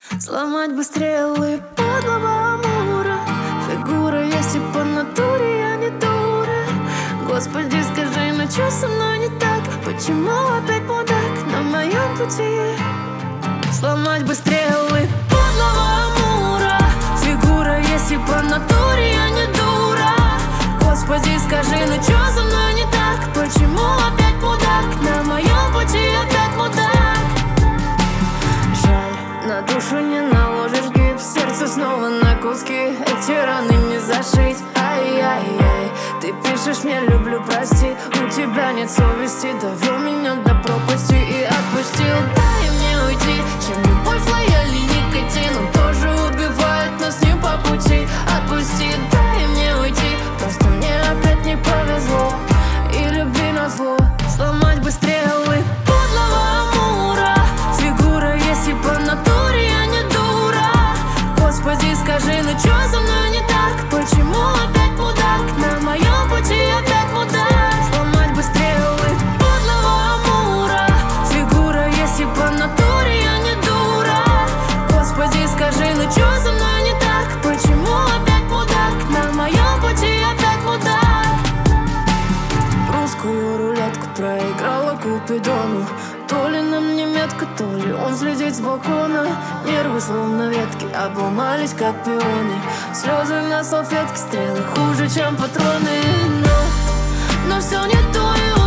Сломать бы стрелы подлого Амура. Фигура есть и по натуре, я не дура. Господи, скажи, ну чё со мной не так? Почему опять мудак на моем пути? Сломать бы стрелы подлого Амура. Фигура есть и по натуре, я не дура. Господи, скажи, ну чё со мной не так? Почему опять мудак на моем пути? Опять мудак. Жаль, на душу не наложишь гипс, сердце снова на куски. Эти раны не зашить, ай-яй-яй. Ты пишешь мне люблю, прости, у тебя нет совести. Довел меня до пропасти и отпустил. Дай мне уйти, чем любовь, лояль и никотин. Он тоже убивает, нас не по пути. Отпусти, дай мне уйти, просто мне опять не повезло. И любви назло. Сломать бы стрелы подлого Амура. Фигура есть и по натуре, я не дура. Господи, скажи, ну чё со мной не так? Почему опять мудак на моем пути? Опять мудак. Сломать бы стрелы подлого Амура. Фигура есть и по натуре, я не дура. Господи, скажи, ну чё со мной не так? Почему опять мудак на моем пути? Опять мудак. Русскую рулетку проиграла Купидону. То ли на мне метка, то ли он следит с балкона. Нервы словно ветки обломались, как пионы. Слезы на салфетке, стрелы хуже, чем патроны. Но все не то, и